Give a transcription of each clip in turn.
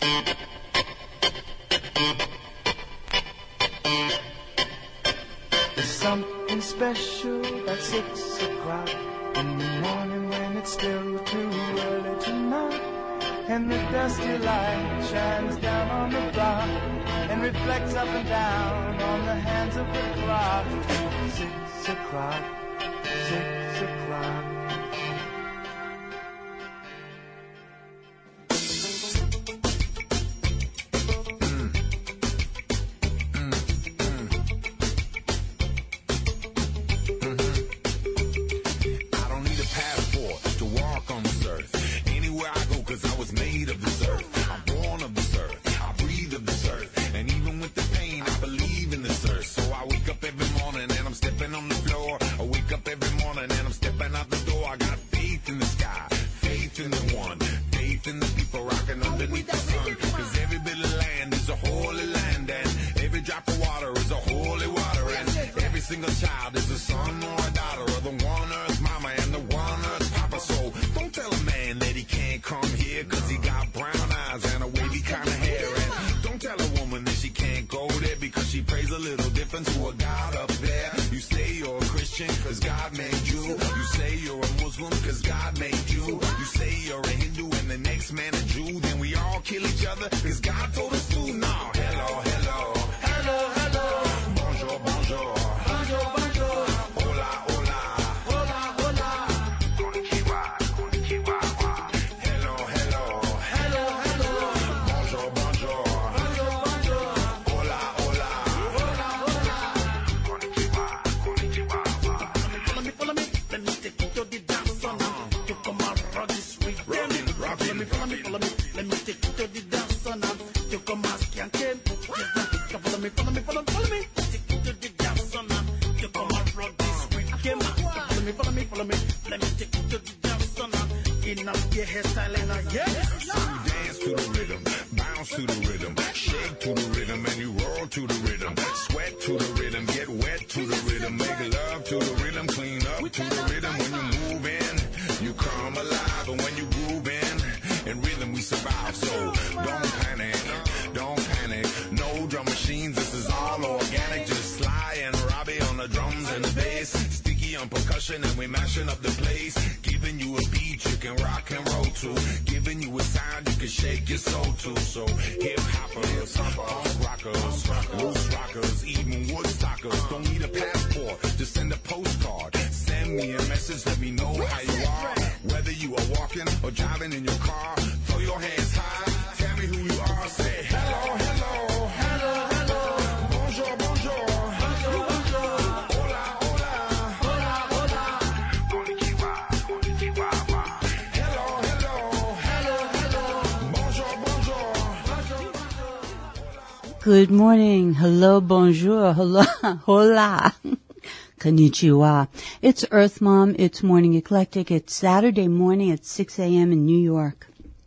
There's something special at 6 o'clock in the morning when it's still too early to knock, and the dusty light shines down on the block and reflects up and down on the hands of the clock. 6 o'clock, 6 o'clock. Made of this earth, I'm born of this earth, I breathe of this earth, and even with the pain, I believe in this earth. So I wake up every morning and I'm stepping on the floor. I wake up every morning and I'm stepping out the door. I got faith in the sky, faith in the one, faith in the people rocking underneath the sun. Cause every bit of land is a holy land, and every drop of water is a holy water, and every single child is a son or a daughter of the one earth mama and the one earth papa. So don't tell a man that he can't come here, cause he got brown eyes and a wavy kind of hair. And don't tell a woman that she can't go there, because she prays a little different to a God up there. You say you're a Christian cause God made you. You say you're a Muslim cause God made you. You say you're a Hindu and the next man a Jew. Then we all kill each other cause God told us to. No, hello, hello, hello, hello, bonjour, bonjour, bonjour, bonjour, hola, hola, hola, hola, konnichiwa, konnichiwa, hello, hello, hello, hello, bonjour, bonjour, bonjour, bonjour, hola, hola, hola, hola, konnichiwa, konnichiwa. Follow me, let me take you to the dance on. You come and rock this rhythm. Follow me, let me take you to the dance on. You come and skank it. Follow me, take you to the dance on. You come and rock this rhythm. Follow me, let me take you to the dance on. In up your hairstyle and yes. So you dance to the rhythm, bounce to the rhythm, shake to the rhythm, and you roll to the rhythm, sweat to the rhythm, get wet to the rhythm, make love to the rhythm, clean up to the rhythm. When you move in, you come alive, and when you groove in rhythm we survive. So don't panic, no drum machines, this is all organic. Just Sly and Robbie on the drums and the bass, Sticky on percussion, and we mashing up the place. Giving you a beat you can rock and roll to, giving you a sound you can shake your soul to. So hip hoppers, punk rockers, loose rockers, even woodstockers. Don't need a passport, just send a postcard. Send me a message, let me know how you are. Whether you are walking or driving in your car, throw your hands high, tell me who you are. Say hello, hello, hello, hello, bonjour, bonjour, bonjour, bonjour, hola, hola, hola, hola, konnichiwa, konnichiwa, hello, hello, hello, hello, bonjour, bonjour, bonjour, bonjour. Good morning. Hello, bonjour, hola, hola. Konnichiwa. It's Earth Mom. It's Morning Eclectic. It's Saturday morning at 6 a.m. in New York.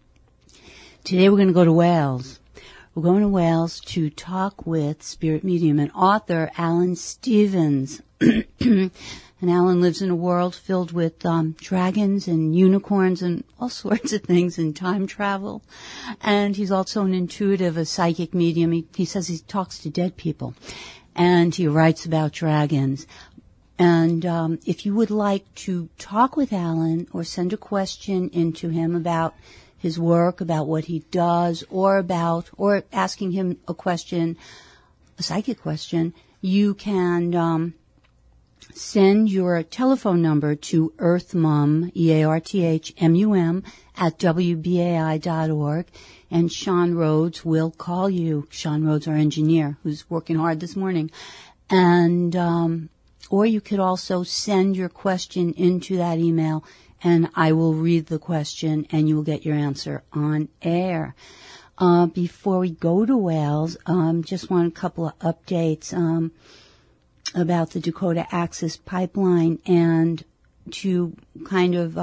Today we're going to go to Wales. We're going to Wales to talk with spirit medium and author Alan Stevens. And Alan lives in a world filled with dragons and unicorns and all sorts of things and time travel. And he's also an intuitive, a psychic medium. He says he talks to dead people. And he writes about dragons. And if you would like to talk with Alan or send a question into him about his work, about what he does, or asking him a question, a psychic question, you can send your telephone number to earthmum, EARTHMUM, at WBAI.org, and Sean Rhodes will call you. Sean Rhodes, our engineer, who's working hard this morning. And or you could also send your question into that email, and I will read the question, and you will get your answer on air. Before we go to Wales, just want a couple of updates about the Dakota Access Pipeline, and to kind of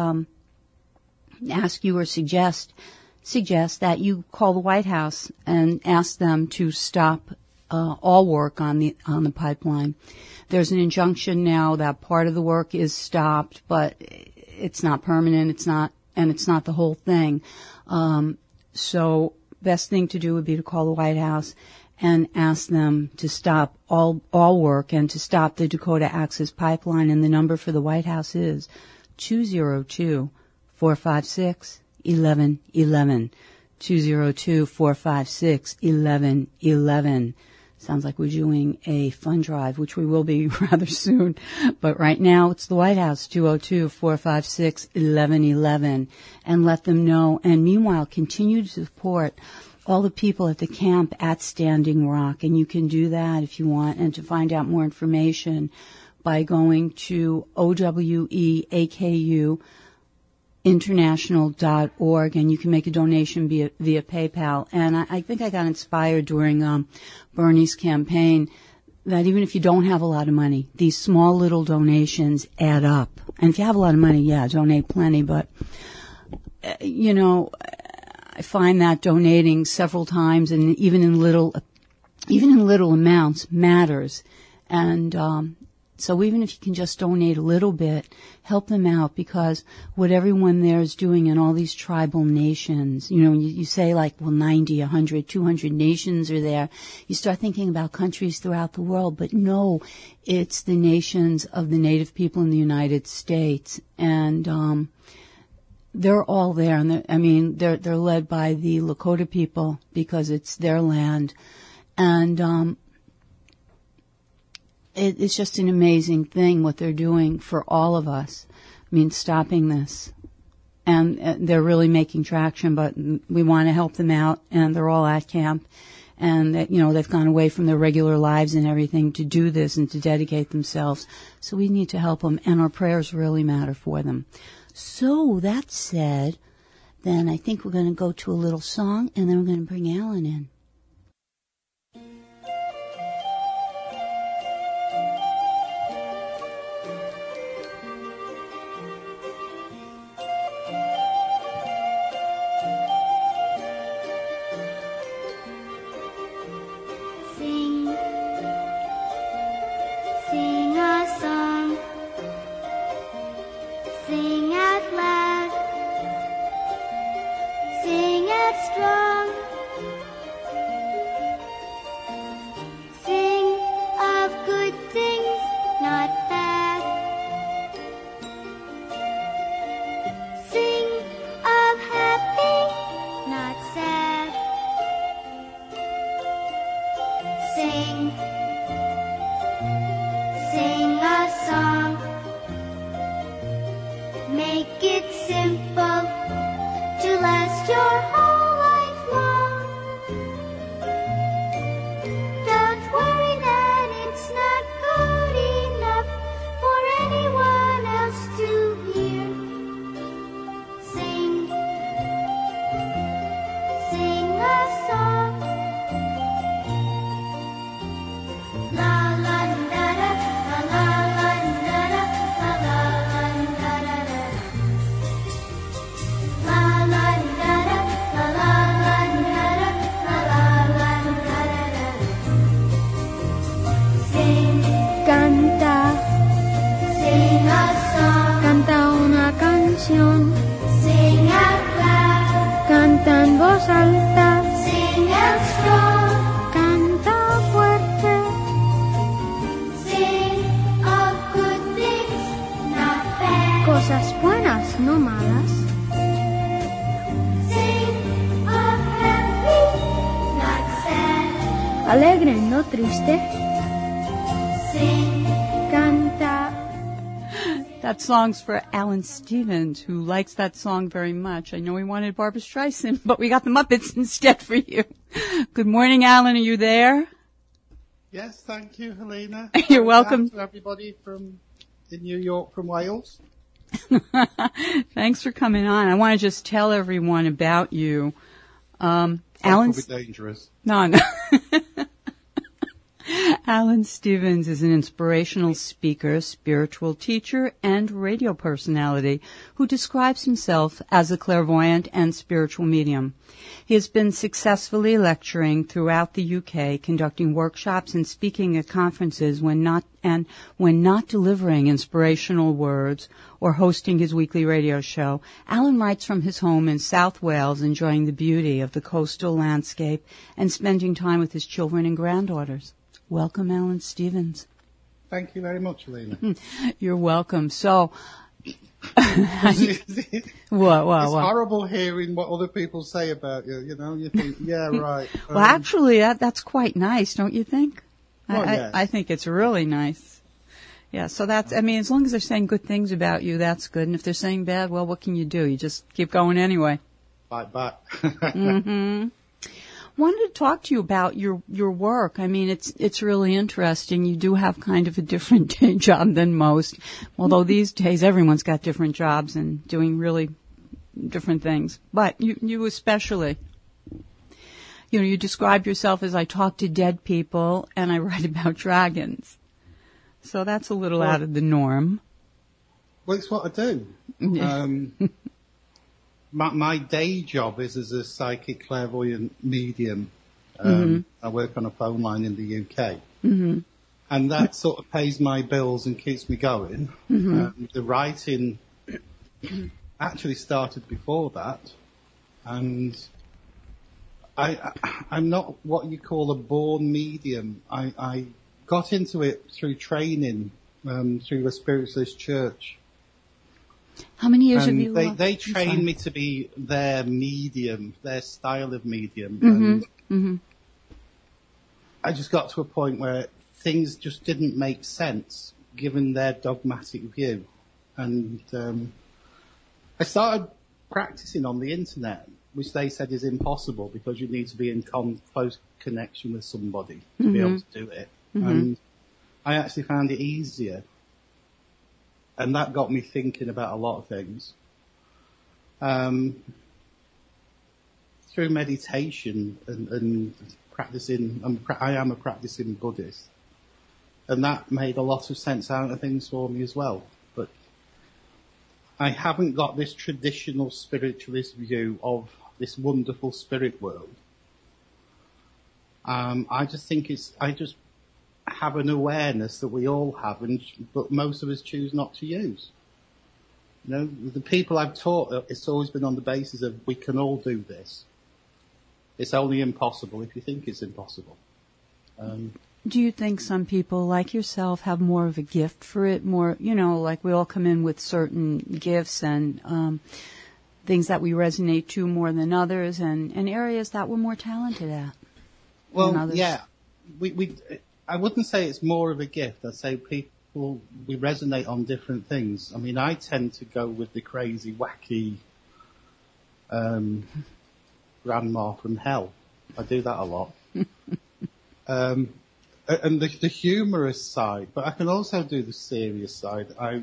ask you or suggest that you call the White House and ask them to stop all work on the pipeline. There's an injunction now that part of the work is stopped, but it's not permanent. It's not the whole thing. So best thing to do would be to call the White House and ask them to stop all work and to stop the Dakota Access Pipeline. And the number for the White House is 202-456-1111. 202-456-1111. Sounds like we're doing a fund drive, which we will be rather soon. But right now, it's the White House, 202-456-1111. And let them know. And meanwhile, continue to support all the people at the camp at Standing Rock. And you can do that if you want. And to find out more information by going to oweaku.international.org, and you can make a donation via PayPal. And I think I got inspired during Bernie's campaign that even if you don't have a lot of money, these small little donations add up. And if you have a lot of money, yeah, donate plenty. But, I find that donating several times and even in little amounts matters. And so even if you can just donate a little bit, help them out, because what everyone there is doing in all these tribal nations, you say like, well, 90, 100, 200 nations are there. You start thinking about countries throughout the world, but no, it's the nations of the Native people in the United States. And they're all there, and they're led by the Lakota people because it's their land. And it's just an amazing thing what they're doing for all of us. Stopping this. And they're really making traction, but we want to help them out, and they're all at camp. And, they've gone away from their regular lives and everything to do this and to dedicate themselves. So we need to help them, and our prayers really matter for them. So, that said, then I think we're going to go to a little song, and then we're going to bring Alan in. Alegre, no triste. Canta. That song's for Alan Stevens, who likes that song very much. I know he wanted Barbra Streisand, but we got the Muppets instead for you. Good morning, Alan. Are you there? Yes, thank you, Helena. You're welcome. To everybody in New York from Wales. Thanks for coming on. I want to just tell everyone about you. Alan's dangerous. No. Alan Stevens is an inspirational speaker, spiritual teacher, and radio personality who describes himself as a clairvoyant and spiritual medium. He has been successfully lecturing throughout the UK, conducting workshops and speaking at conferences when not delivering inspirational words or hosting his weekly radio show. Alan writes from his home in South Wales, enjoying the beauty of the coastal landscape and spending time with his children and granddaughters. Welcome, Alan Stevens. Thank you very much, Helena. You're welcome. So, It's what? horrible hearing what other people say about you. You know, you think, yeah, right. Well, actually, that's quite nice, don't you think? Well, yes. I think it's really nice. Yeah, so that's, I mean, as long as they're saying good things about you, that's good. And if they're saying bad, well, what can you do? You just keep going anyway. Fight back. Mm-hmm. Wanted to talk to you about your work. I mean, it's really interesting. You do have kind of a different day job than most, although these days everyone's got different jobs and doing really different things. But you especially, you know, you describe yourself as I talk to dead people and I write about dragons. So that's a little out of the norm. Well, it's what I do. My day job is as a psychic clairvoyant medium. I work on a phone line in the UK. Mm-hmm. And that sort of pays my bills and keeps me going. Mm-hmm. The writing actually started before that. And I'm not what you call a born medium. I got into it through training, through a spiritualist church. How many years have you? They trained me to be their medium, their style of medium. And I just got to a point where things just didn't make sense given their dogmatic view. And I started practicing on the internet, which they said is impossible because you need to be in close connection with somebody to be able to do it. And I actually found it easier. And that got me thinking about a lot of things. Through meditation and practicing, I am a practicing Buddhist. And that made a lot of sense out of things for me as well. But I haven't got this traditional spiritualist view of this wonderful spirit world. I just think I just have an awareness that we all have, but most of us choose not to use. You know, the people I've taught, it's always been on the basis of we can all do this. It's only impossible if you think it's impossible. Do you think some people like yourself have more of a gift for it? More, you know, like we all come in with certain gifts and things that we resonate to more than others, and areas that we're more talented at. Well, yeah, I wouldn't say it's more of a gift. I'd say we resonate on different things. I mean, I tend to go with the crazy, wacky grandma from hell. I do that a lot. And the humorous side, but I can also do the serious side. I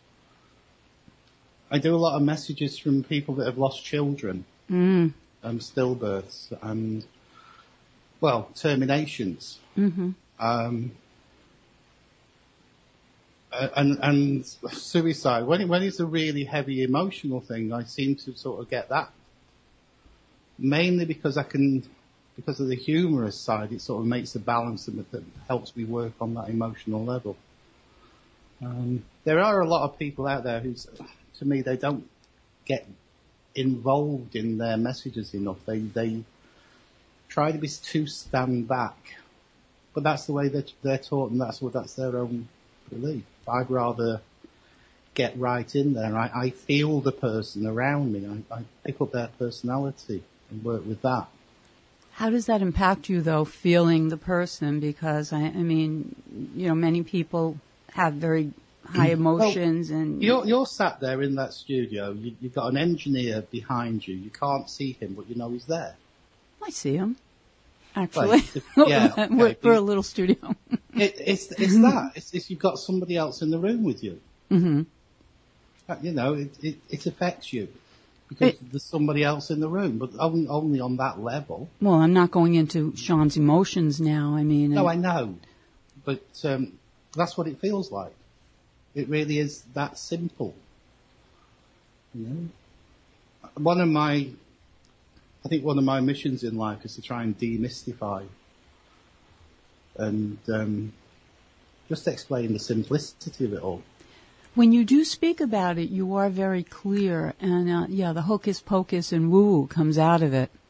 do a lot of messages from people that have lost children, stillbirths, and, well, terminations. Mm-hmm. And suicide. When it's a really heavy emotional thing, I seem to sort of get that. Mainly because because of the humorous side, it sort of makes a balance that helps me work on that emotional level. There are a lot of people out there who, to me, they don't get involved in their messages enough. They try to be too stand back. But that's the way they're taught, and that's their own belief. I'd rather get right in there. I feel the person around me. I pick up their personality and work with that. How does that impact you, though, feeling the person? Because, I mean, you know, many people have very high emotions. Well, and you're sat there in that studio. You've got an engineer behind you. You can't see him, but you know he's there. I see him. Actually, okay, we're a little studio. It's that. It's you've got somebody else in the room with you. Mm-hmm. You know, it affects you because there's somebody else in the room, but only on that level. Well, I'm not going into Sean's emotions now. I mean, no, I know, But that's what it feels like. It really is that simple. You know? One of my missions in life is to try and demystify and just explain the simplicity of it all. When you do speak about it, you are very clear, and the hocus pocus and woo comes out of it.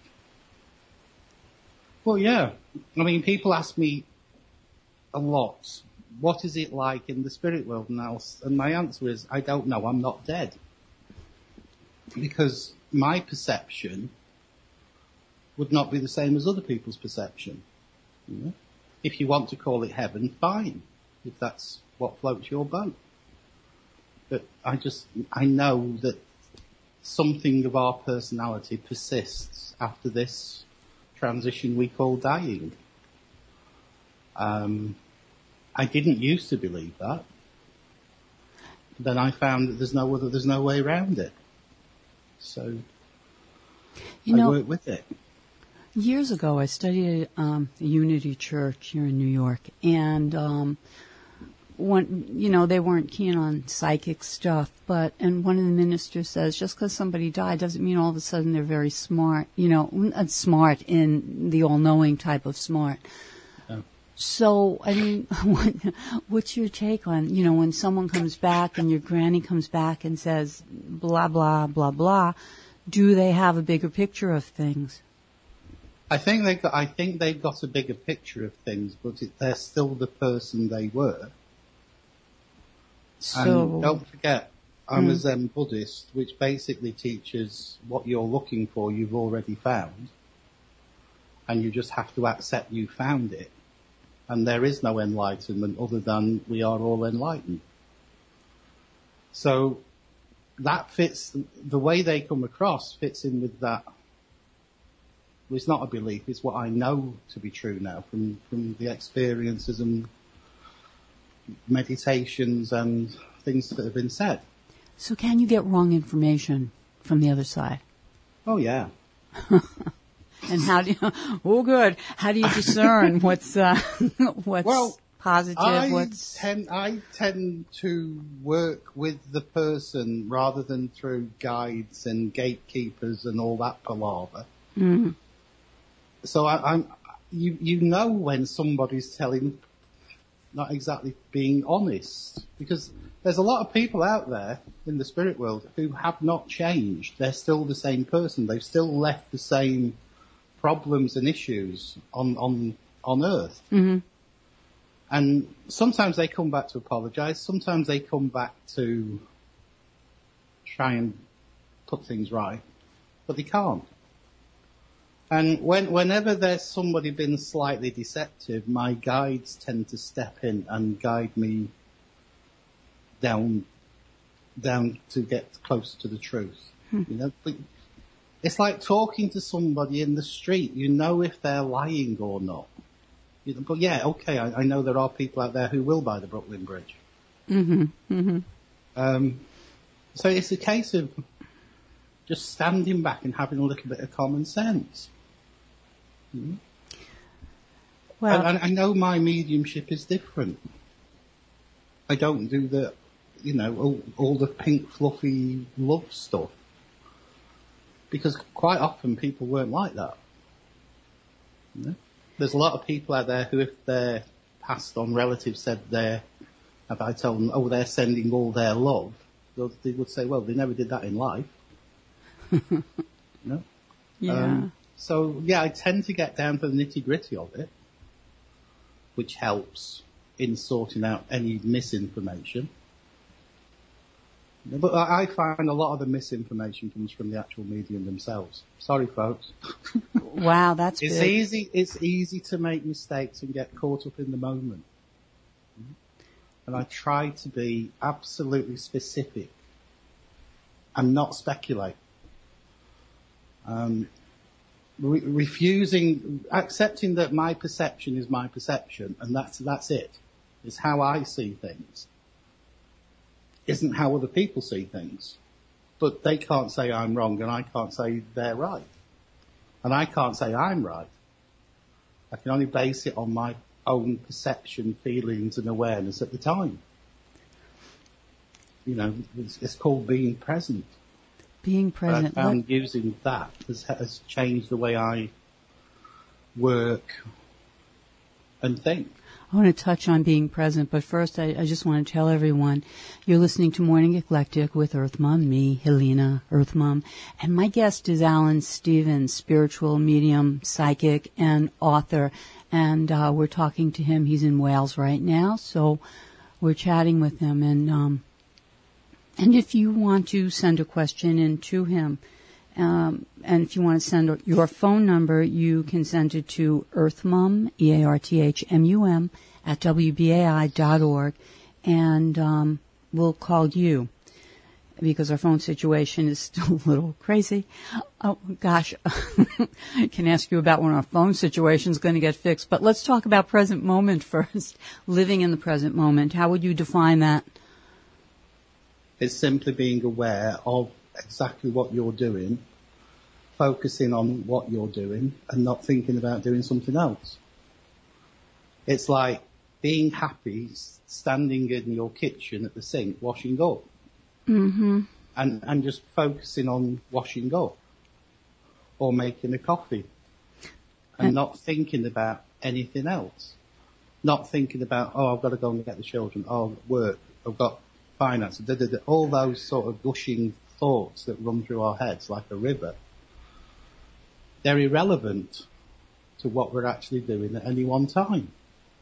Well, yeah. I mean, people ask me a lot, what is it like in the spirit world? And my answer is, I don't know, I'm not dead. Because my perception would not be the same as other people's perception. You know? If you want to call it heaven, fine, if that's what floats your boat. But I know that something of our personality persists after this transition we call dying. I didn't used to believe that. Then I found that there's no way around it. So I work with it. Years ago, I studied at a Unity Church here in New York, and they weren't keen on psychic stuff. And one of the ministers says, just because somebody died doesn't mean all of a sudden they're very smart. Smart in the all-knowing type of smart. Oh. So, I mean, what's your take on, when someone comes back and your granny comes back and says, blah, blah, blah, blah, do they have a bigger picture of things? I think they've got a bigger picture of things, but they're still the person they were. So, and don't forget, I'm a Zen Buddhist, which basically teaches what you're looking for you've already found, and you just have to accept you found it. And there is no enlightenment other than we are all enlightened. So that fits, the way they come across fits in with that. Well, it's not a belief, it's what I know to be true now from the experiences and meditations and things that have been said. So can you get wrong information from the other side? Oh, yeah. And how do you, how do you discern what's positive, I tend to work with the person rather than through guides and gatekeepers and all that palaver. Mm-hmm. So you know when somebody's not exactly being honest, because there's a lot of people out there in the spirit world who have not changed. They're still the same person. They've still left the same problems and issues on Earth. Mm-hmm. And sometimes they come back to apologize. Sometimes they come back to try and put things right, but they can't. And whenever there's somebody been slightly deceptive, my guides tend to step in and guide me down to get closer to the truth. But it's like talking to somebody in the street. You know if they're lying or not. But yeah, okay, I know there are people out there who will buy the Brooklyn Bridge. Mm-hmm. Mm-hmm. So it's a case of just standing back and having a little bit of common sense. Mm-hmm. Well, and I know my mediumship is different. I don't do all the pink fluffy love stuff, because quite often people weren't like that. You know? There's a lot of people out there who, if their passed on relatives said if I tell them, they're sending all their love, they would say, well, they never did that in life. No? Yeah. So yeah, I tend to get down to the nitty gritty of it, which helps in sorting out any misinformation. But I find a lot of the misinformation comes from the actual medium themselves. Sorry, folks. Wow, that's it's big. easy. It's easy to make mistakes and get caught up in the moment. And I try to be absolutely specific and not speculate. Accepting that my perception is my perception, and that's it. It's how I see things. Isn't how other people see things. But they can't say I'm wrong, and I can't say they're right. And I can't say I'm right. I can only base it on my own perception, feelings and awareness at the time. You know, it's called being present. Being present. I found using that has changed the way I work and think. I want to touch on being present, but first I just want to tell everyone you're listening to Morning Eclectic with Earth Mom, me, Helena, Earth Mom, and my guest is Alan Stevens, spiritual medium, psychic, and author, and we're talking to him. He's in Wales right now, so we're chatting with him, and if you want to send a question in to him, and if you want to send your phone number, you can send it to earthmum, EARTHMUM, at WBAI.org, and we'll call you because our phone situation is still a little crazy. Oh, gosh. I can ask you about when our phone situation is going to get fixed, but let's talk about present moment first, living in the present moment. How would you define that? It's simply being aware of exactly what you're doing, focusing on what you're doing and not thinking about doing something else. It's like being happy standing in your kitchen at the sink washing up. Mm-hmm. And just focusing on washing up or making a coffee and not thinking about anything else. Not thinking about, oh, I've got to go and get the children, oh, work, I've got finance, all those sort of gushing thoughts that run through our heads like a river. They're irrelevant to what we're actually doing at any one time.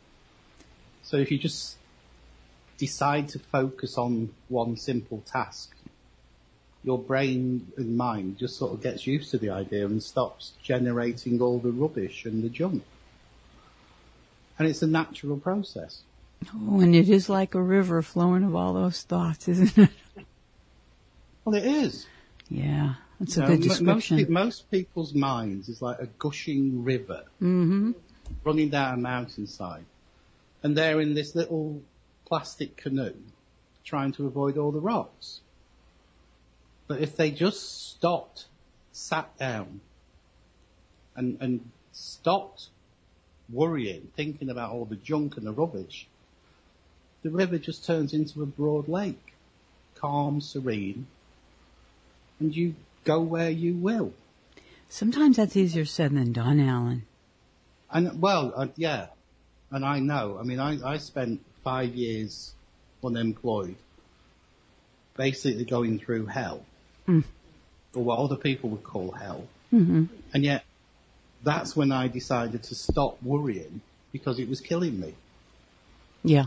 So if you just decide to focus on one simple task, your brain and mind just sort of gets used to the idea and stops generating all the rubbish and the junk. And it's a natural process. Oh, and it is like a river flowing of all those thoughts, isn't it? Well, it is. Yeah, that's a good description. Most people's minds is like a gushing river running down a mountainside. And they're in this little plastic canoe trying to avoid all the rocks. But if they just stopped, sat down, and stopped worrying, thinking about all the junk and the rubbish, the river just turns into a broad lake, calm, serene, and you go where you will. Sometimes that's easier said than done, Alan. And yeah, and I know. I mean, I spent 5 years unemployed, basically going through hell, or what other people would call hell. Mm-hmm. And yet, that's when I decided to stop worrying because it was killing me. Yeah.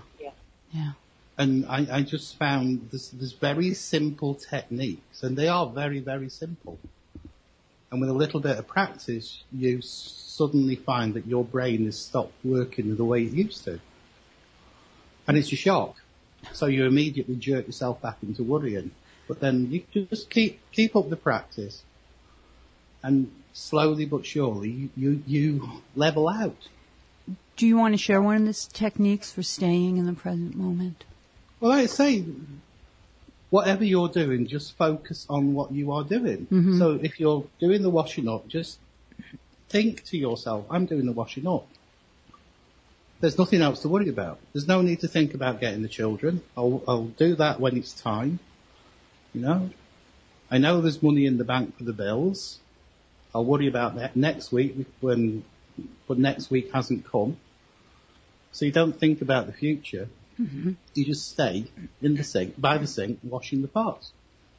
And I just found this very simple techniques, and they are very, very simple. And with a little bit of practice, you suddenly find that your brain has stopped working the way it used to. And it's a shock. So you immediately jerk yourself back into worrying. But then you just keep up the practice, and slowly but surely you level out. Do you want to share one of the techniques for staying in the present moment? Well, I say, whatever you're doing, just focus on what you are doing. Mm-hmm. So if you're doing the washing up, just think to yourself, I'm doing the washing up. There's nothing else to worry about. There's no need to think about getting the children. I'll do that when it's time. You know, I know there's money in the bank for the bills. I'll worry about that next week but next week hasn't come. So you don't think about the future. Mm-hmm. You just stay in the sink, by the sink, washing the pots.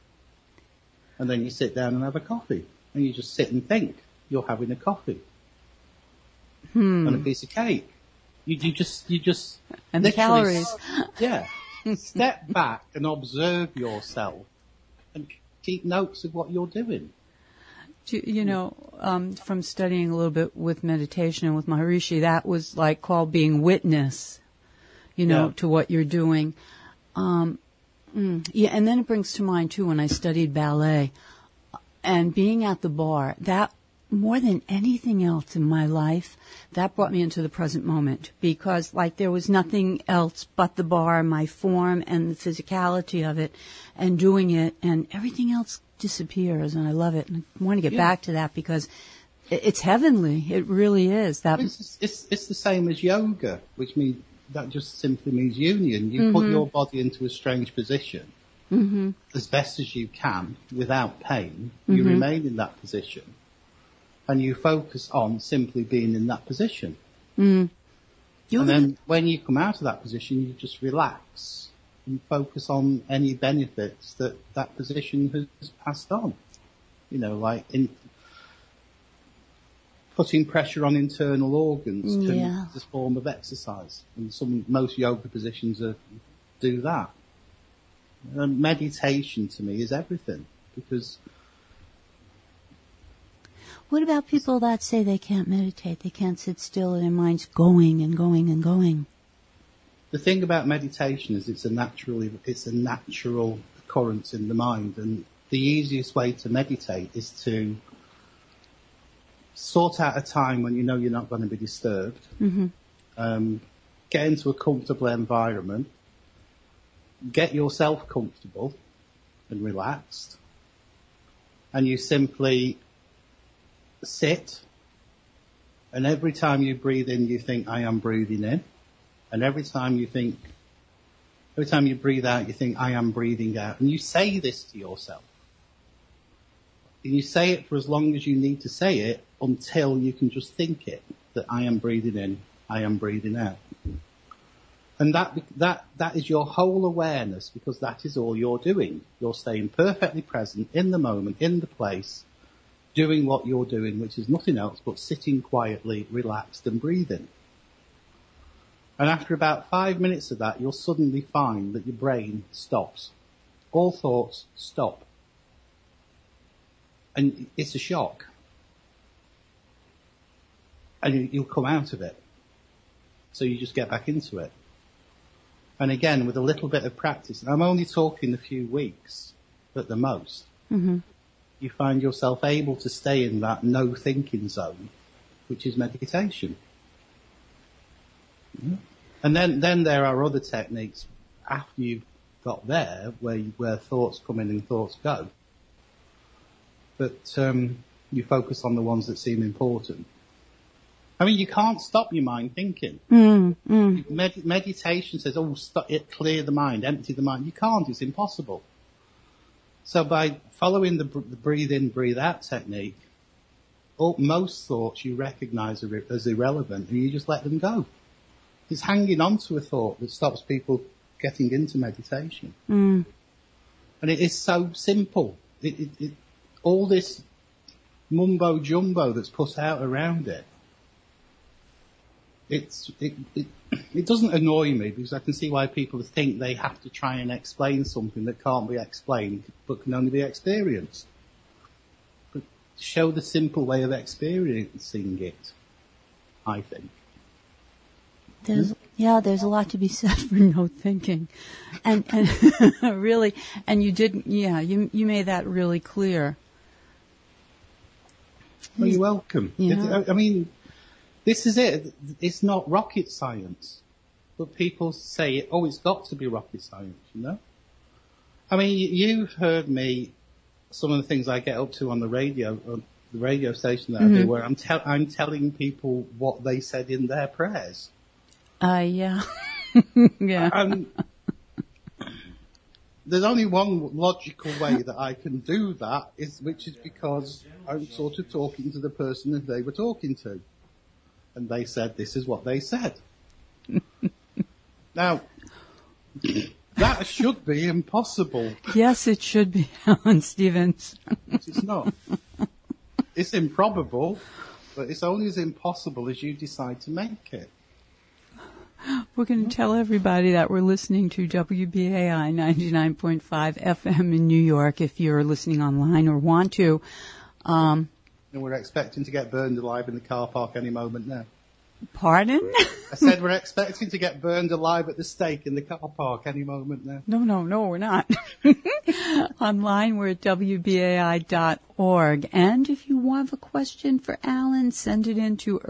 And then you sit down and have a coffee. And you just sit and think. You're having a coffee. And a piece of cake. You just and the calories. Yeah. Step back and observe yourself and keep notes of what you're doing. You know, from studying a little bit with meditation and with Maharishi, that was like called being witness, to what you're doing. And then it brings to mind too when I studied ballet and being at the bar, that more than anything else in my life, that brought me into the present moment because like there was nothing else but the bar, my form and the physicality of it and doing it and everything else disappears and I love it. And I want to get back to that because It's heavenly. It really is. That It's the same as yoga, which means that just simply means union. You put your body into a strange position as best as you can without pain. You remain in that position, and you focus on simply being in that position. And then when you come out of that position, you just relax and focus on any benefits that that position has passed on. You know, like in putting pressure on internal organs is a form of exercise, and most yoga positions do that. And meditation to me is everything, because. What about people that say they can't meditate, they can't sit still, and their mind's going and going and going? The thing about meditation is it's a natural occurrence in the mind, and the easiest way to meditate is to sort out a time when you know you're not going to be disturbed, get into a comfortable environment, get yourself comfortable and relaxed, and you simply sit, and every time you breathe in, you think, I am breathing in. And every time you breathe out, you think, I am breathing out. And you say this to yourself. And you say it for as long as you need to say it until you can just think it, that I am breathing in, I am breathing out. And that is your whole awareness, because that is all you're doing. You're staying perfectly present in the moment, in the place, doing what you're doing, which is nothing else but sitting quietly, relaxed and breathing. And after about 5 minutes of that, you'll suddenly find that your brain stops. All thoughts stop. And it's a shock. And you'll come out of it. So you just get back into it. And again, with a little bit of practice, and I'm only talking a few weeks at the most, you find yourself able to stay in that no thinking zone, which is meditation. And then there are other techniques after you've got there where thoughts come in and thoughts go. But you focus on the ones that seem important. I mean, you can't stop your mind thinking. Meditation says, clear the mind, empty the mind. You can't. It's impossible. So by following the breathe in, breathe out technique, most thoughts you recognize as irrelevant, and you just let them go. It's hanging on to a thought that stops people getting into meditation. And it is so simple. All this mumbo jumbo that's put out around it, it doesn't annoy me, because I can see why people think they have to try and explain something that can't be explained but can only be experienced. But show the simple way of experiencing it, I think. There's a lot to be said for no thinking. And really, and you made that really clear. Well, you're welcome. Yeah. I mean, this is it. It's not rocket science. But people say, it's got to be rocket science, you know? I mean, you've heard me, some of the things I get up to on the radio station that I do, where I'm telling people what they said in their prayers. Yeah. Yeah. And there's only one logical way that I can do that, which is because I'm sort of talking to the person that they were talking to. And they said, this is what they said. Now, that should be impossible. Yes, it should be, Alan Stevens. But it's not. It's improbable, but it's only as impossible as you decide to make it. We're going to tell everybody that we're listening to WBAI 99.5 FM in New York if you're listening online or want to. And we're expecting to get burned alive in the car park any moment now. Pardon? I said we're expecting to get burned alive at the stake in the car park any moment now. No, we're not. Online, we're at WBAI.org. And if you have a question for Alan, send it in to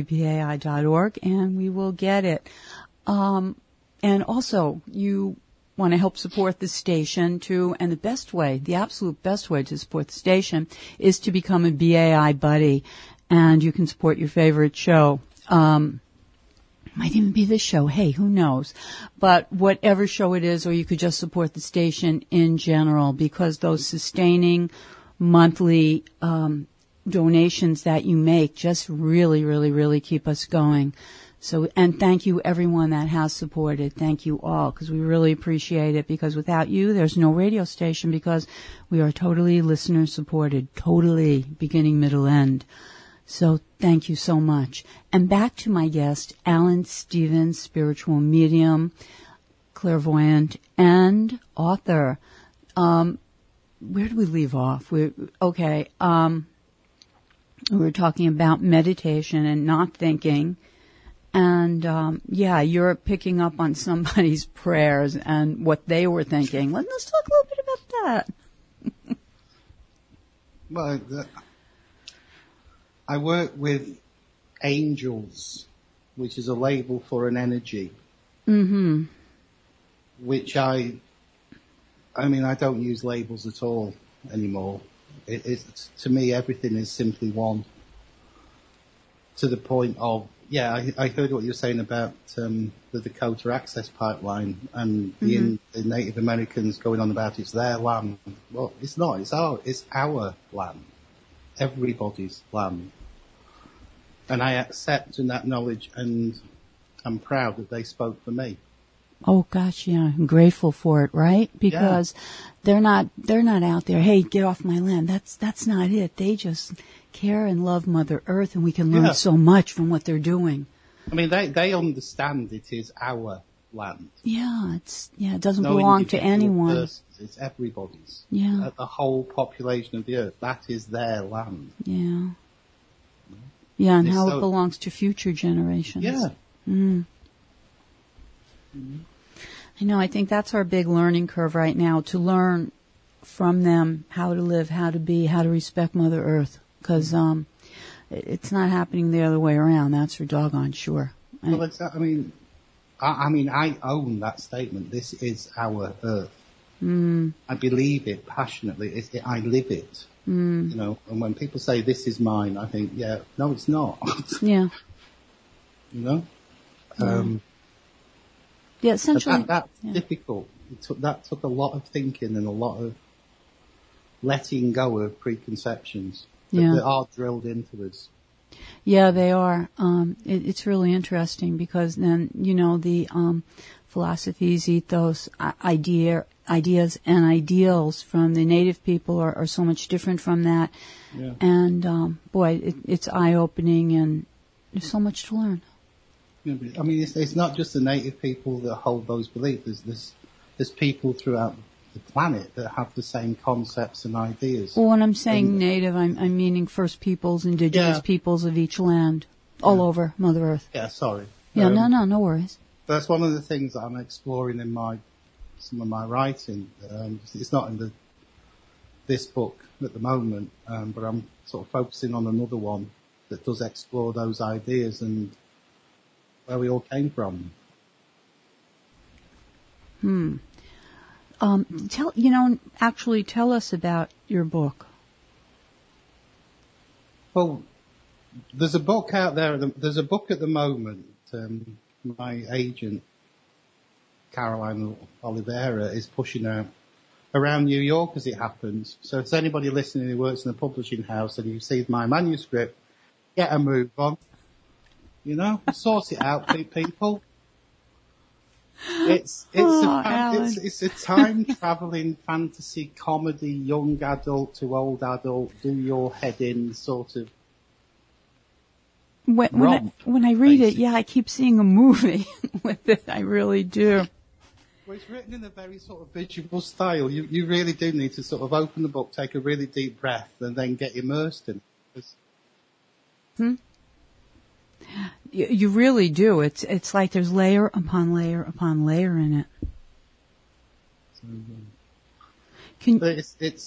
earthmum@WBAI.org and we will get it. And also, you want to help support the station too, and the absolute best way to support the station is to become a BAI buddy, and you can support your favorite show. Might even be this show. Hey, who knows? But whatever show it is, or you could just support the station in general, because those sustaining monthly donations that you make just really, really, really keep us going. So, and thank you everyone that has supported. Thank you all, because we really appreciate it, because without you, there's no radio station, because we are totally listener supported, totally beginning, middle, end. So thank you so much. And back to my guest, Alan Stevens, spiritual medium, clairvoyant, and author. Where do we leave off? We were talking about meditation and not thinking. And, you're picking up on somebody's prayers and what they were thinking. Let's talk a little bit about that. Well, I work with angels, which is a label for an energy. Mm-hmm. Which I don't use labels at all anymore. It's, to me, everything is simply one. To the point of, I heard what you were saying about the Dakota Access Pipeline and the Native Americans going on about it's their land. Well, it's not. It's our land. Everybody's land. And I accept and acknowledge, and I'm proud that they spoke for me. Oh gosh, yeah, I'm grateful for it, right? Because they're not out there, hey, get off my land. That's not it. They just care and love Mother Earth, and we can learn so much from what they're doing. I mean, they understand it is our land. Yeah, it doesn't belong to anyone. Persons, it's everybody's. Yeah. The whole population of the Earth, that is their land. Yeah. Yeah, and how it belongs to future generations. Yeah. Mm. I know, I think that's our big learning curve right now, to learn from them how to live, how to be, how to respect Mother Earth. Because it's not happening the other way around, that's for doggone sure. Well, I own that statement. This is our Earth. Mm. I believe it passionately. I live it. Mm. You know, and when people say this is mine, I think, no, it's not. Yeah. You know? Essentially. That's difficult. That took a lot of thinking and a lot of letting go of preconceptions that are drilled into us. Yeah, they are. It's really interesting, because then, the philosophies, ethos, ideas and ideals from the native people are so much different from that. Yeah. And, it's eye-opening, and there's so much to learn. I mean, it's not just the native people that hold those beliefs. There's people throughout the planet that have the same concepts and ideas. Well, when I'm saying native, I'm meaning First Peoples, indigenous peoples of each land, all over Mother Earth. Yeah, sorry. Yeah, no worries. That's one of the things that I'm exploring in some of my writing. It's not in this book at the moment, but I'm sort of focusing on another one that does explore those ideas and where we all came from. Tell us about your book. Well, there's a book out there. There's a book at the moment. My agent, Caroline Oliveira, is pushing out around New York as it happens. So if there's anybody listening who works in a publishing house and you see my manuscript, get a move on. Sort it out, people. It's a time traveling fantasy comedy, young adult to old adult, do your head in sort of. When I read it, I keep seeing a movie with it. I really do. Well, it's written in a very sort of visual style. You really do need to sort of open the book, take a really deep breath, and then get immersed in it. You really do. It's like there's layer upon layer upon layer in it.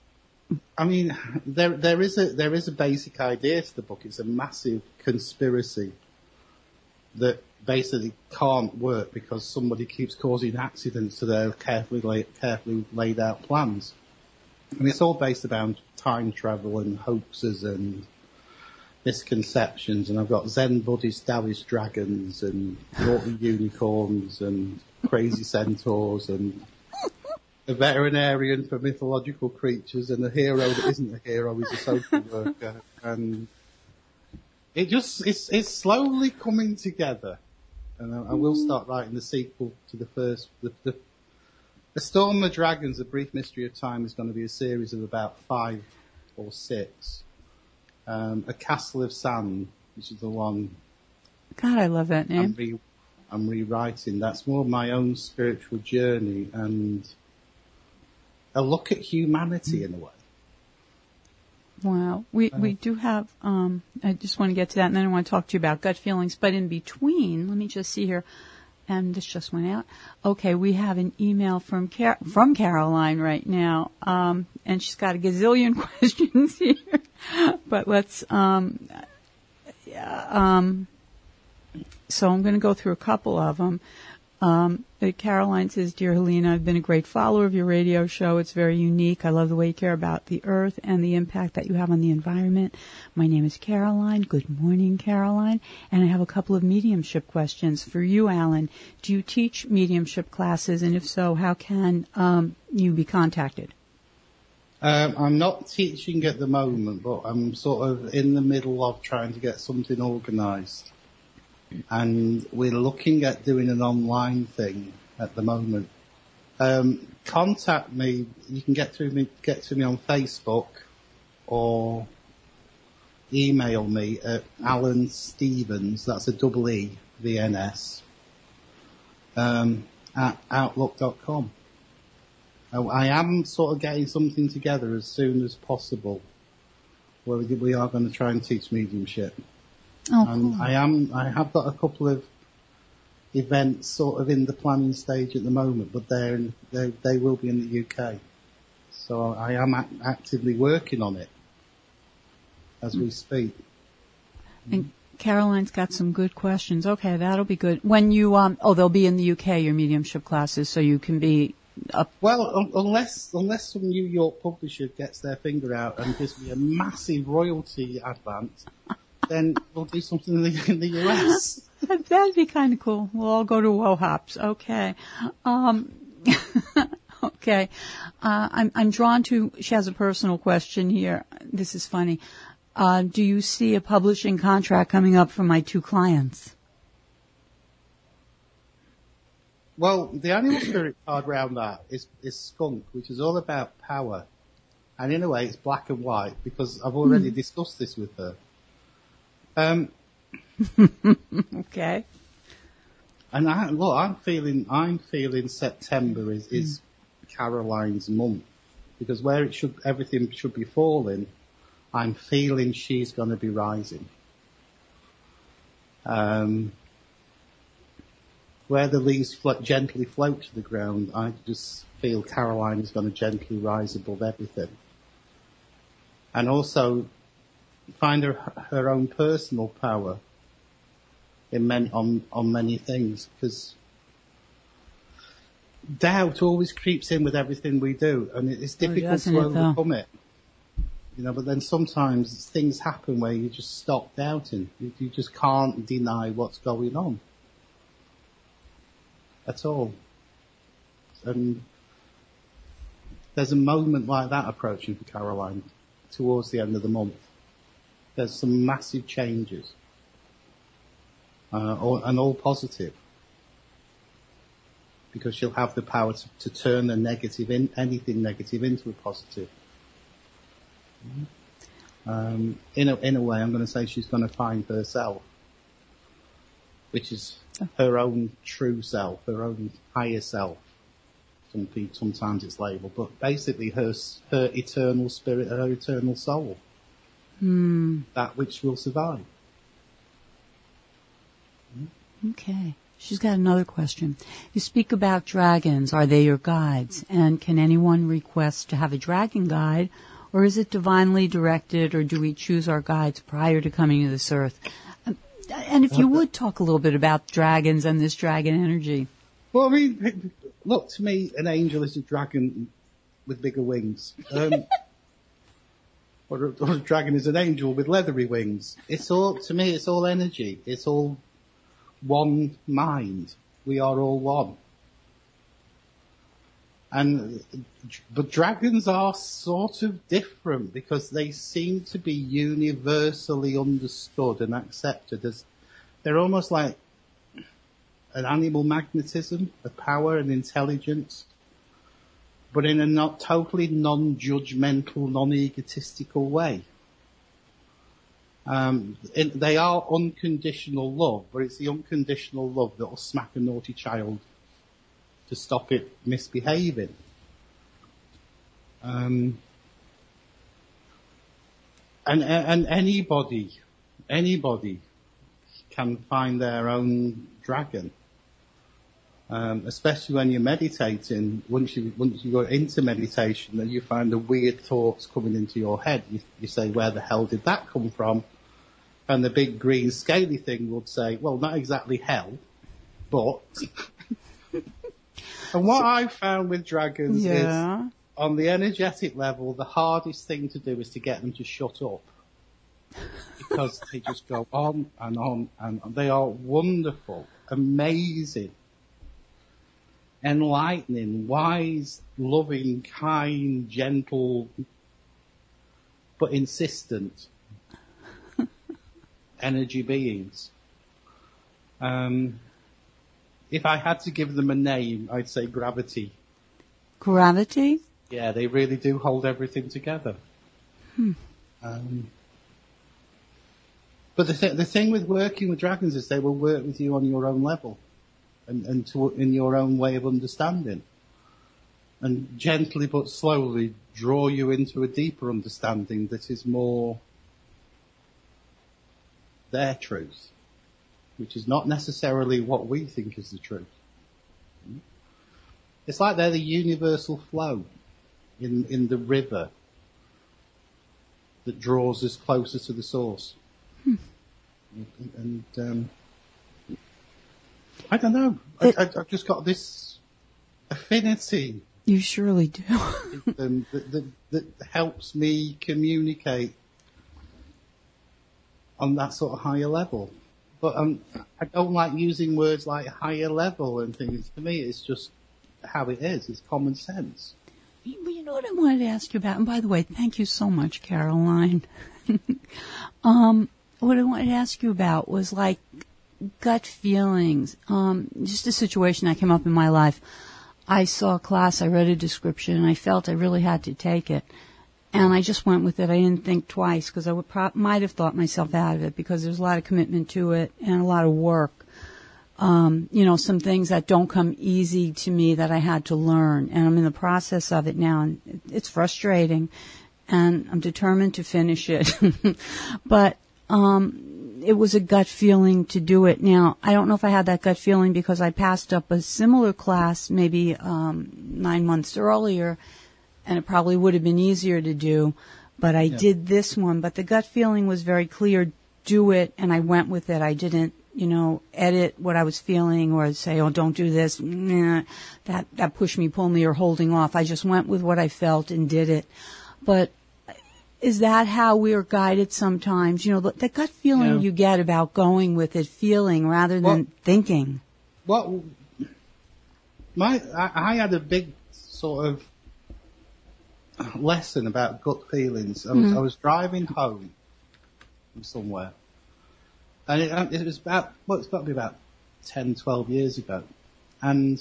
There is a basic idea to the book. It's a massive conspiracy that basically can't work because somebody keeps causing accidents to their carefully laid out plans. And it's all based around time travel and hoaxes and misconceptions. And I've got Zen Buddhist Taoist dragons and naughty unicorns and crazy centaurs and a veterinarian for mythological creatures and a hero that isn't a hero, he's a social worker. And it's slowly coming together. And I will start writing the sequel to the first. The Storm of Dragons, A Brief Mystery of Time, is going to be a series of about 5 or 6. A Castle of Sand, which is the one. God, I love that name. I'm rewriting. That's more my own spiritual journey and a look at humanity in a way. Wow. We do have, I just want to get to that and then I want to talk to you about gut feelings. But in between, let me just see here. And this just went out. Okay, we have an email from Caroline right now. And she's got a gazillion questions here. But let's, so I'm going to go through a couple of them. Caroline says, Dear Helena, I've been a great follower of your radio show. It's very unique. I love the way you care about the earth and the impact that you have on the environment. My name is Caroline. Good morning, Caroline. And I have a couple of mediumship questions for you, Alan. Do you teach mediumship classes? And if so, how can you be contacted? I'm not teaching at the moment, but I'm sort of in the middle of trying to get something organised. And we're looking at doing an online thing at the moment. Contact me. You can get to me on Facebook or email me at Alan Stevens. That's a double E, VNS, at outlook.com. I am sort of getting something together as soon as possible where we are going to try and teach mediumship. Oh, and cool. I have got a couple of events sort of in the planning stage at the moment, but they will be in the UK. So I am actively working on it as we speak. And Caroline's got some good questions. Okay, that'll be good. When you, they'll be in the UK, your mediumship classes, so you can be up. Well, unless some New York publisher gets their finger out and gives me a massive royalty advance, then we'll do something in the US. That'd be kind of cool. We'll all go to WOHOPs. Okay. Okay. I'm drawn to, she has a personal question here. This is funny. Do you see a publishing contract coming up for my 2 clients? Well, the animal spirit card around that is Skunk, which is all about power. And in a way it's black and white because I've already discussed this with her. Okay. And I'm feeling September is Caroline's month because where everything should be falling, I'm feeling she's going to be rising. Where the leaves gently float to the ground, I just feel Caroline is going to gently rise above everything. And also find her own personal power on many things, because doubt always creeps in with everything we do, and it's difficult to overcome it. But then sometimes things happen where you just stop doubting. You just can't deny what's going on at all. And there's a moment like that approaching for Caroline towards the end of the month. There's some massive changes, and all positive, because she'll have the power to turn anything negative into a positive. In a way, I'm going to say she's going to find herself, which is her own true self, her own higher self. Sometimes it's labelled, but basically her eternal spirit, her eternal soul. That which will survive. Okay. She's got another question. You speak about dragons. Are they your guides? And can anyone request to have a dragon guide? Or is it divinely directed, or do we choose our guides prior to coming to this earth? And if you would talk a little bit about dragons and this dragon energy. Well, I mean, look, to me, an angel is a dragon with bigger wings. Or a dragon is an angel with leathery wings. To me, it's all energy. It's all one mind. We are all one. But dragons are sort of different because they seem to be universally understood and accepted as, they're almost like an animal magnetism, a power and intelligence, but in a not totally non-judgmental, non-egotistical way. They are unconditional love, but it's the unconditional love that will smack a naughty child to stop it misbehaving. And anybody can find their own dragon. Especially when you're meditating, once you go into meditation and you find the weird thoughts coming into your head, you say, where the hell did that come from? And the big green scaly thing would say, well, not exactly hell, but... And what I've found with dragons is, on the energetic level, the hardest thing to do is to get them to shut up. Because they just go on and on and on. They are wonderful, amazing, enlightening, wise, loving, kind, gentle, but insistent energy beings. If I had to give them a name, I'd say gravity. Gravity? Yeah, they really do hold everything together. But the thing with working with dragons is they will work with you on your own level and in your own way of understanding. And gently but slowly draw you into a deeper understanding that is more their truth, which is not necessarily what we think is the truth. It's like they're the universal flow in the river that draws us closer to the source. And I don't know. I've just got this affinity. You surely do. that helps me communicate on that sort of higher level. But I don't like using words like higher level and things. To me, it's just how it is. It's common sense. You know what I wanted to ask you about? And by the way, thank you so much, Caroline. What I wanted to ask you about was like gut feelings. Just a situation that came up in my life. I saw a class, I read a description, and I felt I really had to take it. And I just went with it. I didn't think twice because I might have thought myself out of it because there's a lot of commitment to it and a lot of work. Some things that don't come easy to me that I had to learn. And I'm in the process of it now. And it's frustrating. And I'm determined to finish it. But it was a gut feeling to do it. Now, I don't know if I had that gut feeling because I passed up a similar class maybe 9 months earlier. And it probably would have been easier to do, but I did this one. But the gut feeling was very clear, do it, and I went with it. I didn't, edit what I was feeling or say, oh, don't do this. Nah, that pushed me, pulled me, or holding off. I just went with what I felt and did it. But is that how we are guided sometimes? The gut feeling you get about going with it, feeling rather than thinking. Well, I had a big sort of lesson about gut feelings. I was driving home from somewhere, and it was it's got to be about 10, 12 years ago, and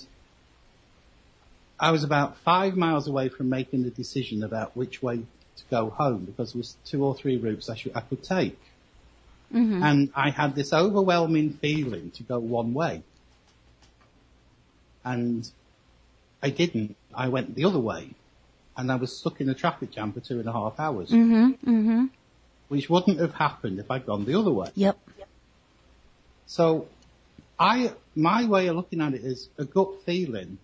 I was about 5 miles away from making the decision about which way to go home because there was 2 or 3 routes I could take, and I had this overwhelming feeling to go one way, and I didn't. I went the other way. And I was stuck in a traffic jam for 2.5 hours. Which wouldn't have happened if I'd gone the other way. Yep. So my way of looking at it is a gut feeling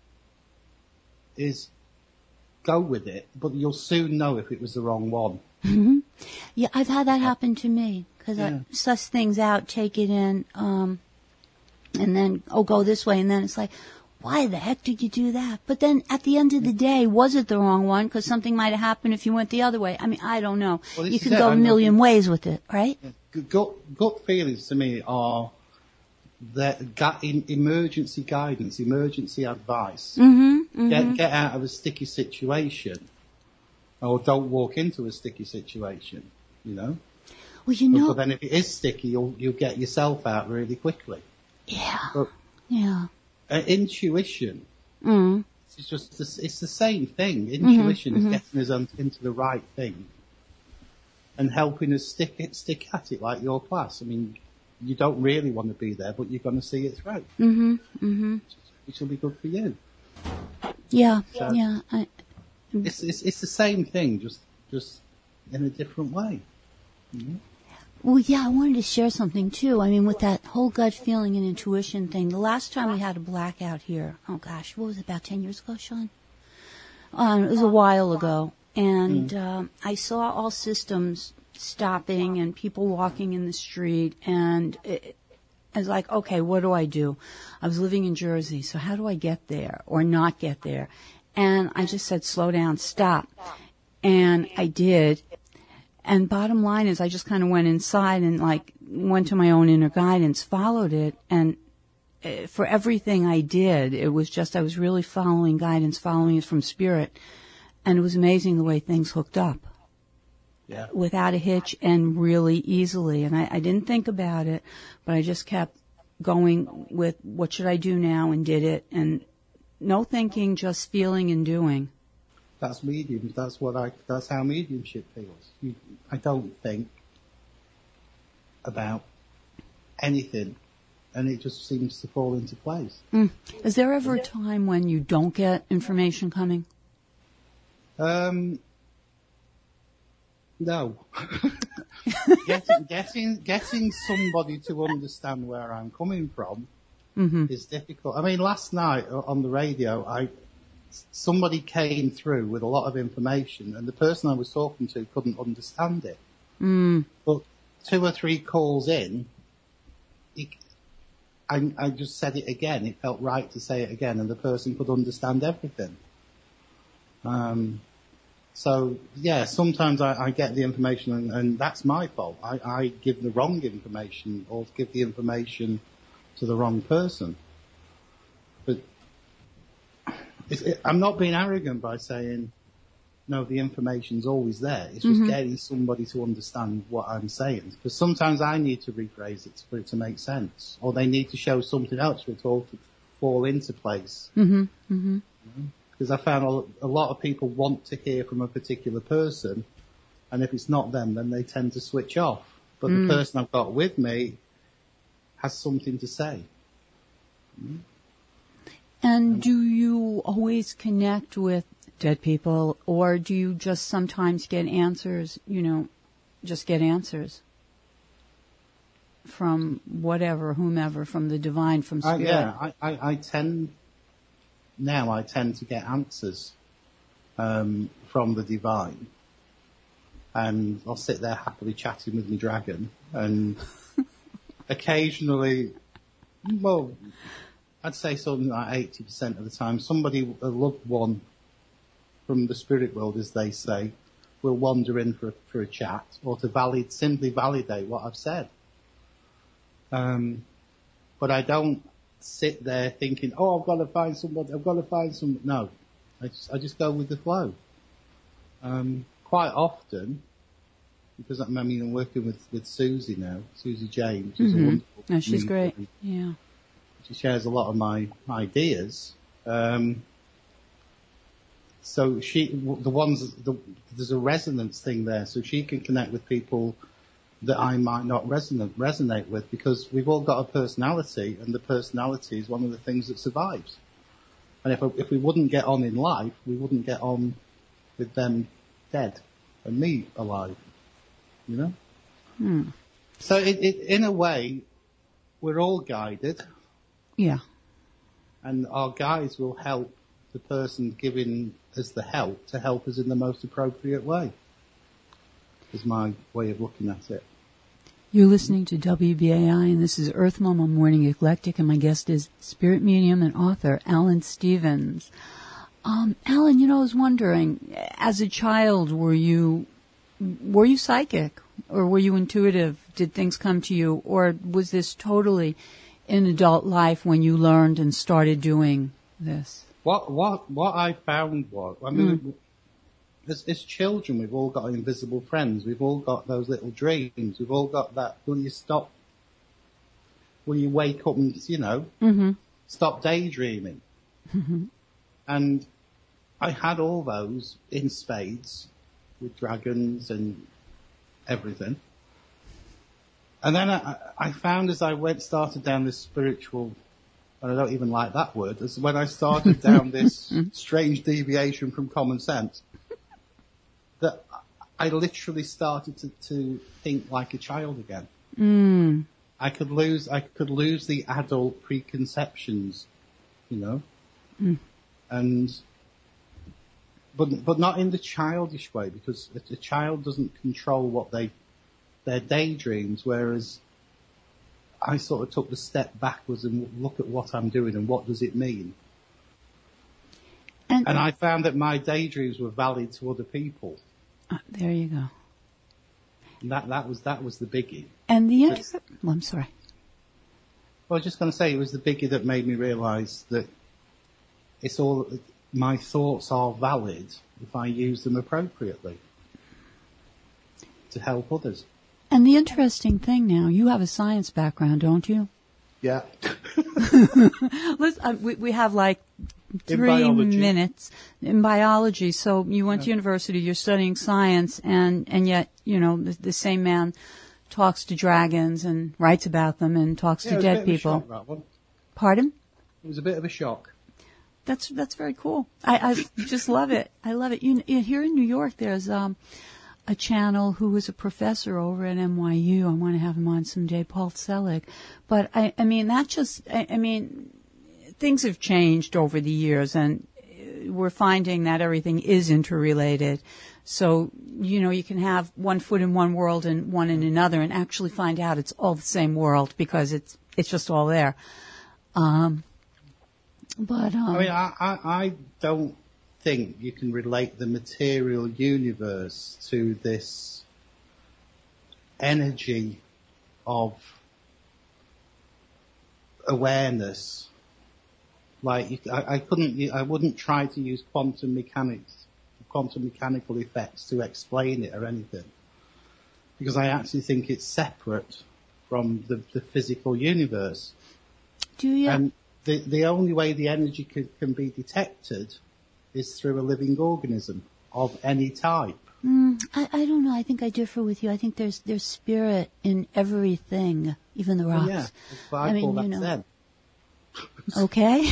is go with it, but you'll soon know if it was the wrong one. Yeah, I've had that happen to me. because I suss things out, take it in, and then, go this way. And then it's like, why the heck did you do that? But then at the end of the day, was it the wrong one? Because something might have happened if you went the other way. I mean, I don't know. Well, you could go a million ways with it, right? Gut feelings to me are emergency guidance, emergency advice. Get out of a sticky situation, or don't walk into a sticky situation. Well, But then if it is sticky, you'll get yourself out really quickly. Yeah. But intuition. It's just it's the same thing. Intuition is getting us into the right thing and helping us stick at it, like your class. I mean, you don't really want to be there, but you're going to see it through. Which will be good for you. Yeah, So yeah. It's the same thing, just in a different way. Well, yeah, I wanted to share something too. I mean, with that whole gut feeling and intuition thing, the last time we had a blackout here, oh gosh, what was it, about 10 years ago, Sean? It was a while ago. And I saw all systems stopping and people walking in the street, and I was like, okay, what do I do? I was living in Jersey, so how do I get there or not get there? And I just said, slow down, stop. And I did. And bottom line is I just kind of went inside and went to my own inner guidance, followed it, and for everything I did, it was just I was really following guidance, following it from spirit. And it was amazing the way things hooked up. Yeah. Without a hitch and really easily. And I didn't think about it, but I just kept going with what should I do now, and did it. And no thinking, just feeling and doing. That's medium. That's how mediumship feels. I don't think about anything, and it just seems to fall into place. Is there ever a time when you don't get information coming? No. Getting somebody to understand where I'm coming from is difficult. I mean, last night on the radio, somebody came through with a lot of information, and the person I was talking to couldn't understand it. But 2 or 3 calls in, I just said it again. It felt right to say it again, and the person could understand everything. So, yeah, sometimes I get the information and that's my fault. I give the wrong information or give the information to the wrong person. But I'm not being arrogant by saying, no, the information's always there. It's just getting somebody to understand what I'm saying. Because sometimes I need to rephrase it for it to make sense. Or they need to show something else for it all to fall into place. Because I found a lot of people want to hear from a particular person, and if it's not them, then they tend to switch off. But the person I've got with me has something to say. And do you always connect with dead people, or do you just sometimes get answers, just get answers from whatever, whomever, from the divine, from spirit? I tend to get answers from the divine, and I'll sit there happily chatting with my dragon, and occasionally, well, I'd say something like 80% of the time, a loved one from the spirit world, as they say, will wander in for a chat or to simply validate what I've said. But I don't sit there thinking, oh, I've got to find somebody. No, I just go with the flow. Quite often, because I'm working with Susie now, Susie James, who's a wonderful. No, she's great. Yeah. She shares a lot of my ideas. So there's a resonance thing there, so she can connect with people that I might not resonate with, because we've all got a personality, and the personality is one of the things that survives. And if we wouldn't get on in life, we wouldn't get on with them dead and me alive, So in a way, we're all guided. Yeah. And our guides will help the person giving us the help to help us in the most appropriate way, is my way of looking at it. You're listening to WBAI, and this is Earth Mama Morning Eclectic, and my guest is spirit medium and author Alan Stevens. Alan, I was wondering, as a child, were you psychic, or were you intuitive? Did things come to you, or was this totally in adult life when you learned and started doing this? What I found was, as children, we've all got invisible friends. We've all got those little dreams. We've all got that. Will you wake up and, stop daydreaming? Mm-hmm. And I had all those in spades with dragons and everything. And then I found as I started down this spiritual, and I don't even like that word, as when I started down this strange deviation from common sense, that I literally started to think like a child again. Mm. I could lose the adult preconceptions, and but not in the childish way, because a child doesn't control their daydreams, whereas I sort of took the step backwards and look at what I'm doing and what does it mean. And I found that my daydreams were valid to other people. There you go. And that was the biggie. And I'm sorry. Well, I was just going to say, it was the biggie that made me realise that my thoughts are valid if I use them appropriately to help others. And the interesting thing now, you have a science background, don't you? Yeah. We have like 3 minutes in biology. So you went to university, you're studying science, and yet, the same man talks to dragons and writes about them and talks to dead people. It was a bit of a shock, that one. Pardon? It was a bit of a shock. That's very cool. I just love it. I love it. Here in New York, there's a channel who is a professor over at NYU. I want to have him on someday, Paul Selig. But things have changed over the years, and we're finding that everything is interrelated. So, you can have one foot in one world and one in another, and actually find out it's all the same world because it's just all there. I don't think you can relate the material universe to this energy of awareness. Like I wouldn't try to use quantum mechanical effects to explain it or anything, because I actually think it's separate from the physical universe. Do you? And the only way the energy can be detected is through a living organism of any type. I don't know. I think I differ with you. I think there's spirit in everything, even the rocks. Well, yeah, but I call that Zen. Okay.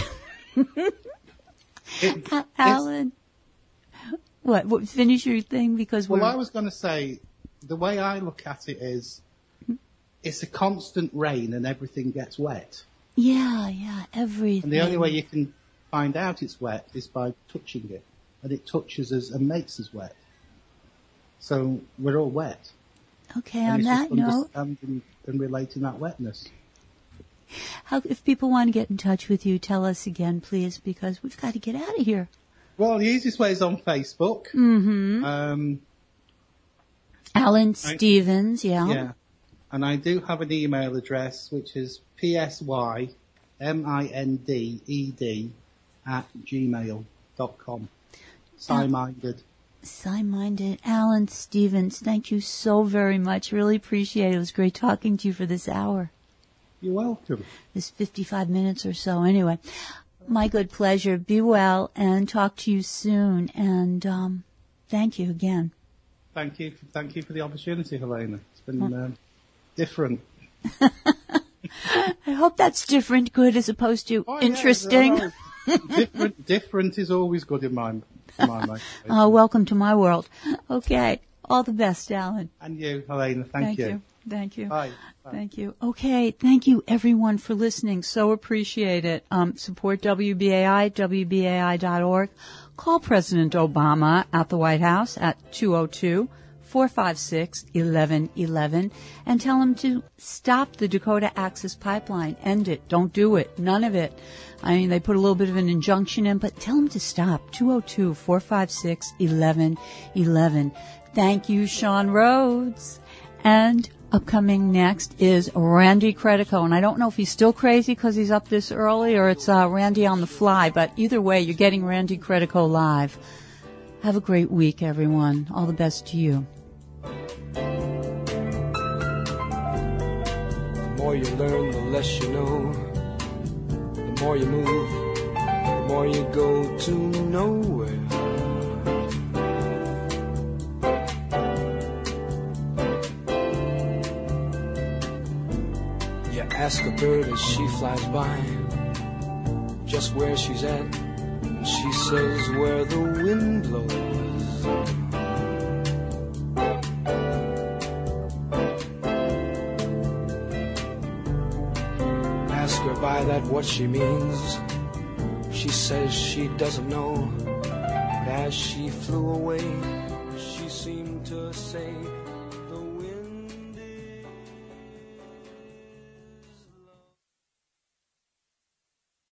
Alan, what? Finish your thing because I was going to say, the way I look at it is, it's a constant rain and everything gets wet. Yeah, everything. And the only way you can find out it's wet is by touching it, and it touches us and makes us wet. So we're all wet. Okay, and on that note, understanding and relating that wetness. If people want to get in touch with you, tell us again, please, because we've got to get out of here. Well, the easiest way is on Facebook. Mm-hmm. Alan Stevens, Yeah. And I do have an email address, which is psyminded@gmail.com. Psyminded. Alan Stevens, thank you so very much. Really appreciate it. It was great talking to you for this hour. You're welcome. This 55 minutes or so. Anyway, my good pleasure. Be well and talk to you soon. And thank you again. Thank you for the opportunity, Helena. It's been different. I hope that's different, good, as opposed to interesting. Yeah, different is always good in my mind. Welcome to my world. Okay. All the best, Alan. And you, Helena. Thank you. Thank you. Bye. Thank you. Okay. Thank you, everyone, for listening. So appreciate it. Support WBAI, WBAI.org. Call President Obama at the White House at 202 202-456-1111 and tell them to stop the Dakota Access Pipeline. End it. Don't do it. None of it. I mean, they put a little bit of an injunction in, but tell them to stop. 202-456-1111. Thank you, Sean Rhodes. And upcoming next is Randy Credico. And I don't know if he's still crazy because he's up this early or it's Randy on the fly, but either way, you're getting Randy Credico live. Have a great week, everyone. All the best to you. The more you learn, the less you know. The more you move, the more you go to nowhere. You ask a bird as she flies by just where she's at, and she says where the wind blows. Ask her by that what she means. She says she doesn't know. But as she flew away, she seemed to say,